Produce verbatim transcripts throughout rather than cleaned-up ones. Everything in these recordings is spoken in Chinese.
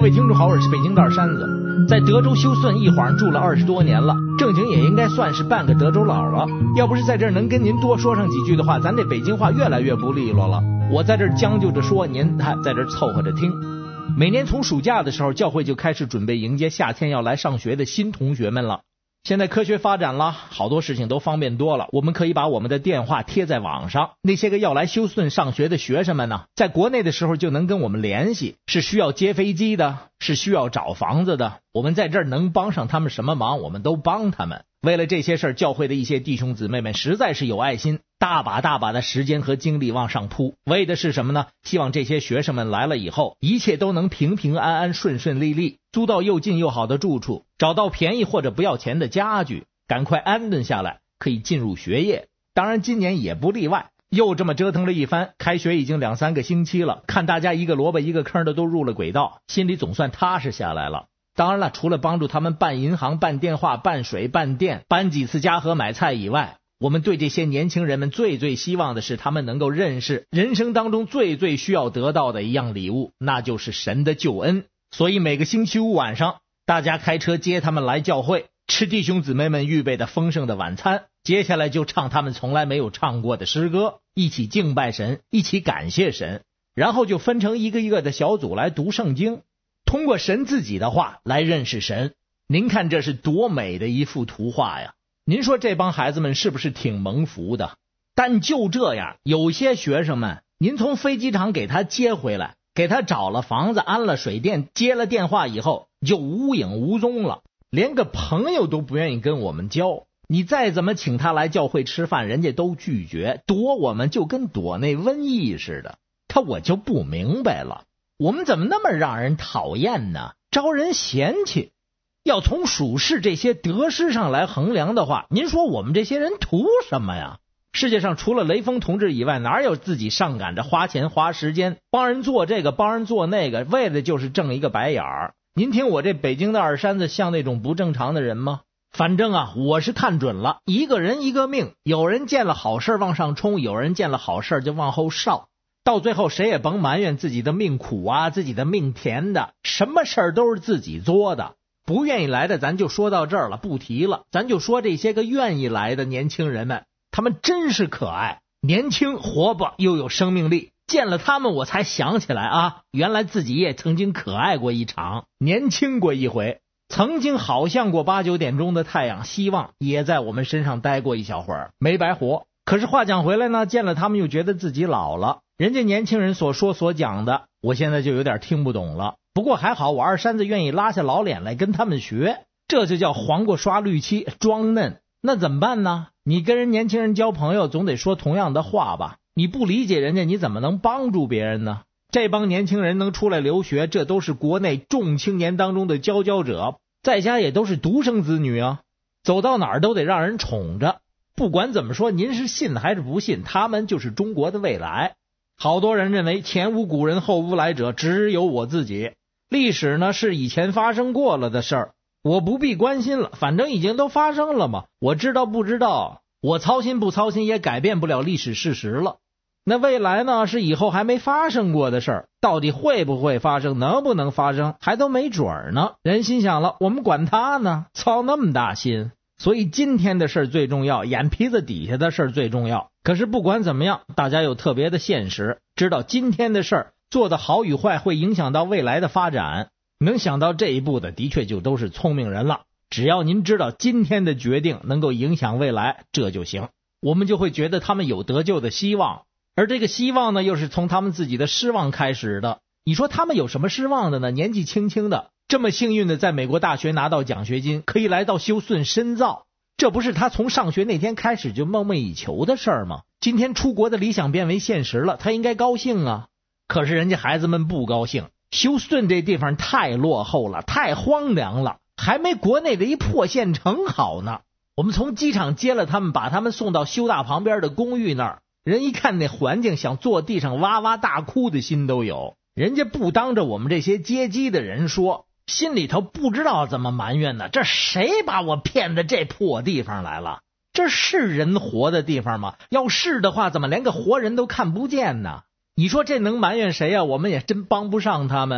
位听众好，我是北京的二山子，在德州休斯顿一晃住了二十多年了，正经也应该算是半个德州佬了。要不是在这儿能跟您多说上几句的话，咱这北京话越来越不利落了。我在这儿将就着说，您还在这儿凑合着听。每年从暑假的时候，教会就开始准备迎接夏天要来上学的新同学们了。现在科学发展了，好多事情都方便多了，我们可以把我们的电话贴在网上，那些个要来休斯顿上学的学生们呢，在国内的时候就能跟我们联系，是需要接飞机的，是需要找房子的，我们在这儿能帮上他们什么忙，我们都帮他们。为了这些事儿，教会的一些弟兄姊妹们实在是有爱心，大把大把的时间和精力往上扑，为的是什么呢？希望这些学生们来了以后，一切都能平平安安顺顺利利，租到又近又好的住处，找到便宜或者不要钱的家具，赶快安顿下来，可以进入学业。当然今年也不例外，又这么折腾了一番，开学已经两三个星期了，看大家一个萝卜一个坑的都入了轨道，心里总算踏实下来了。当然了，除了帮助他们办银行、办电话、办水、办电、搬几次家和买菜以外，我们对这些年轻人们最最希望的是他们能够认识人生当中最最需要得到的一样礼物，那就是神的救恩。所以每个星期五晚上，大家开车接他们来教会，吃弟兄姊妹们预备的丰盛的晚餐，接下来就唱他们从来没有唱过的诗歌，一起敬拜神，一起感谢神，然后就分成一个一个的小组来读圣经，通过神自己的话来认识神。您看这是多美的一幅图画呀！您说这帮孩子们是不是挺蒙福的？但就这样，有些学生们，您从飞机场给他接回来，给他找了房子，安了水电，接了电话以后，就无影无踪了，连个朋友都不愿意跟我们交。你再怎么请他来教会吃饭，人家都拒绝，躲我们就跟躲那瘟疫似的。他我就不明白了，我们怎么那么让人讨厌呢？招人嫌弃。要从属世这些得失上来衡量的话，您说我们这些人图什么呀？世界上除了雷锋同志以外，哪有自己上赶着花钱花时间帮人做这个帮人做那个，为的就是挣一个白眼儿。您听我这北京的二山子像那种不正常的人吗？反正啊，我是看准了，一个人一个命，有人见了好事往上冲，有人见了好事就往后稍，到最后谁也甭埋怨自己的命苦啊，自己的命甜的，什么事儿都是自己作的。不愿意来的咱就说到这儿了，不提了，咱就说这些个愿意来的年轻人们，他们真是可爱，年轻活泼又有生命力。见了他们我才想起来啊，原来自己也曾经可爱过一场，年轻过一回，曾经好像过八九点钟的太阳，希望也在我们身上待过一小会儿，没白活。可是话讲回来呢，见了他们又觉得自己老了，人家年轻人所说所讲的，我现在就有点听不懂了。不过还好，我二山子愿意拉下老脸来跟他们学，这就叫黄瓜刷绿漆装嫩。那怎么办呢？你跟人年轻人交朋友总得说同样的话吧，你不理解人家，你怎么能帮助别人呢？这帮年轻人能出来留学，这都是国内众青年当中的佼佼者，在家也都是独生子女啊，走到哪儿都得让人宠着。不管怎么说，您是信还是不信，他们就是中国的未来。好多人认为前无古人后无来者，只有我自己。历史呢是以前发生过了的事儿，我不必关心了，反正已经都发生了嘛，我知道不知道，我操心不操心也改变不了历史事实了。那未来呢是以后还没发生过的事儿，到底会不会发生，能不能发生，还都没准呢。人心想了，我们管他呢，操那么大心。所以今天的事儿最重要，眼皮子底下的事儿最重要。可是不管怎么样，大家有特别的现实，知道今天的事儿做的好与坏会影响到未来的发展，能想到这一步的的确就都是聪明人了。只要您知道今天的决定能够影响未来，这就行，我们就会觉得他们有得救的希望。而这个希望呢，又是从他们自己的失望开始的。你说他们有什么失望的呢？年纪轻轻的，这么幸运的在美国大学拿到奖学金，可以来到休斯顿深造，这不是他从上学那天开始就梦寐以求的事儿吗？今天出国的理想变为现实了，他应该高兴啊。可是人家孩子们不高兴，休斯顿这地方太落后了，太荒凉了，还没国内的一破县城好呢。我们从机场接了他们，把他们送到修大旁边的公寓那儿，人一看那环境，想坐地上哇哇大哭的心都有。人家不当着我们这些接机的人说，心里头不知道怎么埋怨呢，这谁把我骗到这破地方来了？这是人活的地方吗？要是的话，怎么连个活人都看不见呢？你说这能埋怨谁啊？我们也真帮不上他们。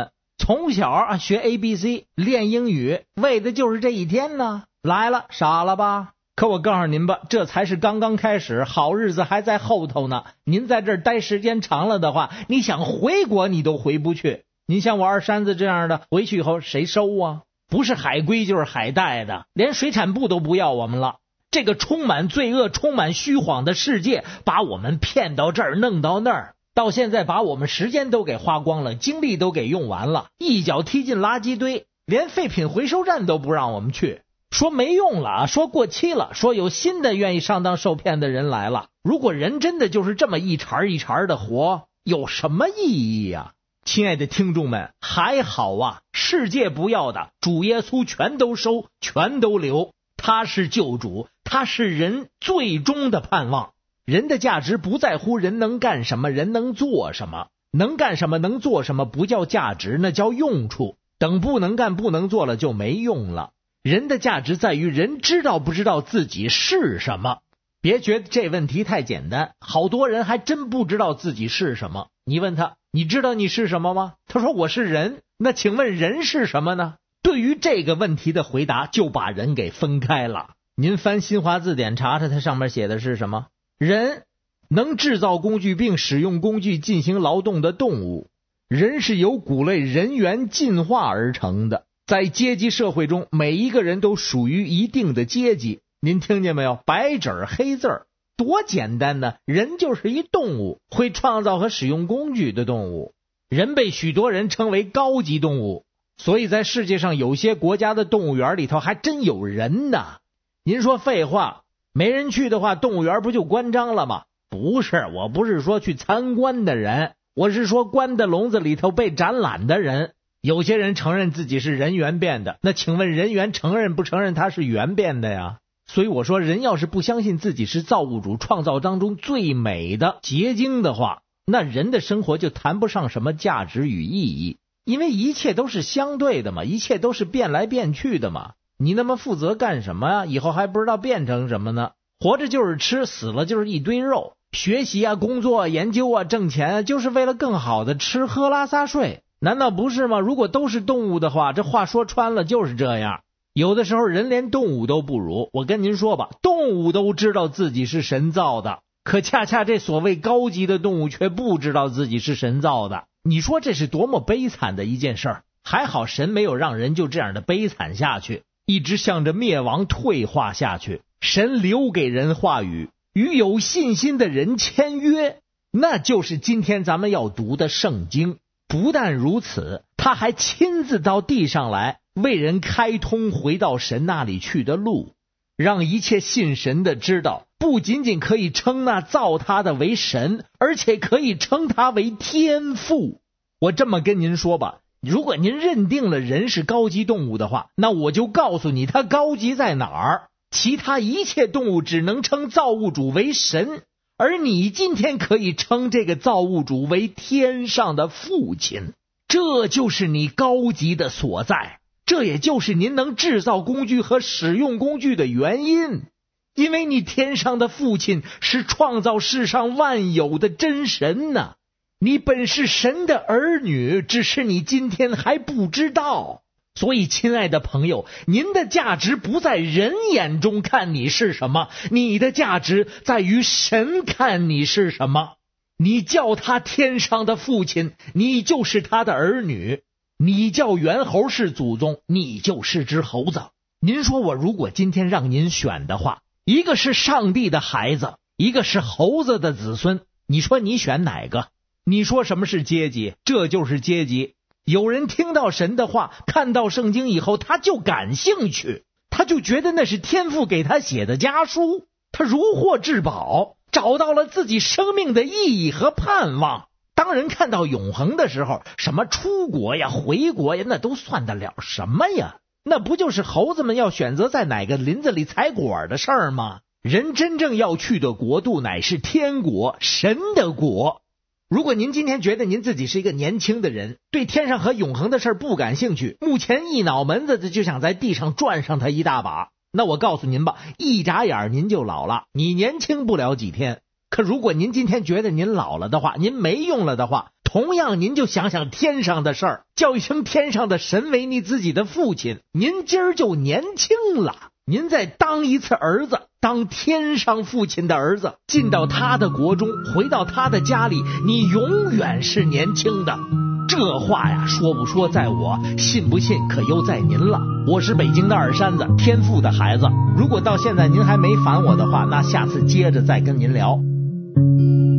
从小啊学 A B C 练英语，为的就是这一天呢。来了，傻了吧？可我告诉您吧，这才是刚刚开始，好日子还在后头呢。您在这儿待时间长了的话，你想回国你都回不去。您像我二山子这样的，回去以后谁收啊？不是海归就是海带的，连水产部都不要我们了。这个充满罪恶、充满虚谎的世界，把我们骗到这儿，弄到那儿，到现在把我们时间都给花光了，精力都给用完了，一脚踢进垃圾堆，连废品回收站都不让我们去。说没用了，说过期了，说有新的愿意上当受骗的人来了。如果人真的就是这么一茬一茬的活，有什么意义呀？亲爱的听众们，还好啊，世界不要的主耶稣全都收，全都留。他是救主，他是人最终的盼望。人的价值不在乎人能干什么，人能做什么，能干什么能做什么不叫价值，那叫用处。等不能干不能做了就没用了。人的价值在于人知道不知道自己是什么。别觉得这问题太简单，好多人还真不知道自己是什么。你问他，你知道你是什么吗？他说我是人。那请问人是什么呢？对于这个问题的回答就把人给分开了。您翻新华字典查查，它上面写的是什么？人能制造工具并使用工具进行劳动的动物。人是由谷类人猿进化而成的。在阶级社会中，每一个人都属于一定的阶级。您听见没有？白纸黑字儿，多简单呢！人就是一动物，会创造和使用工具的动物。人被许多人称为高级动物，所以在世界上有些国家的动物园里头还真有人呢。您说废话，没人去的话，动物园不就关张了吗？不是，我不是说去参观的人，我是说关在笼子里头被展览的人。有些人承认自己是人猿变的，那请问人猿承认不承认他是猿变的呀？所以我说，人要是不相信自己是造物主创造当中最美的结晶的话，那人的生活就谈不上什么价值与意义。因为一切都是相对的嘛，一切都是变来变去的嘛。你那么负责干什么呀？以后还不知道变成什么呢？活着就是吃，死了就是一堆肉。学习啊，工作啊，研究啊，挣钱啊，就是为了更好的吃喝拉撒睡。难道不是吗？如果都是动物的话，这话说穿了就是这样。有的时候人连动物都不如。我跟您说吧，动物都知道自己是神造的，可恰恰这所谓高级的动物却不知道自己是神造的。你说这是多么悲惨的一件事儿。还好神没有让人就这样的悲惨下去，一直向着灭亡退化下去。神留给人话语，与有信心的人签约，那就是今天咱们要读的圣经。不但如此，他还亲自到地上来，为人开通回到神那里去的路，让一切信神的知道，不仅仅可以称那造他的为神，而且可以称他为天父。我这么跟您说吧，如果您认定了人是高级动物的话，那我就告诉你他高级在哪儿。其他一切动物只能称造物主为神，而你今天可以称这个造物主为天上的父亲。这就是你高级的所在，这也就是您能制造工具和使用工具的原因。因为你天上的父亲是创造世上万有的真神呢，你本是神的儿女，只是你今天还不知道。所以亲爱的朋友，您的价值不在人眼中看你是什么，你的价值在于神看你是什么。你叫他天上的父亲，你就是他的儿女。你叫猿猴是祖宗，你就是只猴子。您说我如果今天让您选的话，一个是上帝的孩子，一个是猴子的子孙，你说你选哪个？你说什么是阶级？这就是阶级。有人听到神的话，看到圣经以后，他就感兴趣，他就觉得那是天父给他写的家书，他如获至宝，找到了自己生命的意义和盼望。当人看到永恒的时候，什么出国呀回国呀，那都算得了什么呀？那不就是猴子们要选择在哪个林子里采果的事儿吗？人真正要去的国度乃是天国，神的国。如果您今天觉得您自己是一个年轻的人，对天上和永恒的事不感兴趣，目前一脑门子的就想在地上转上它一大把，那我告诉您吧，一眨眼您就老了，你年轻不了几天。可如果您今天觉得您老了的话，您没用了的话， 同样您就想想天上的事儿，叫一声天上的神为你自己的父亲，您今儿就年轻了。您再当一次儿子，当天上父亲的儿子，进到他的国中，回到他的家里，你永远是年轻的。这话呀，说不说在我，信不信可又在您了。我是北京的二山子，天父的孩子。如果到现在您还没烦我的话，那下次接着再跟您聊。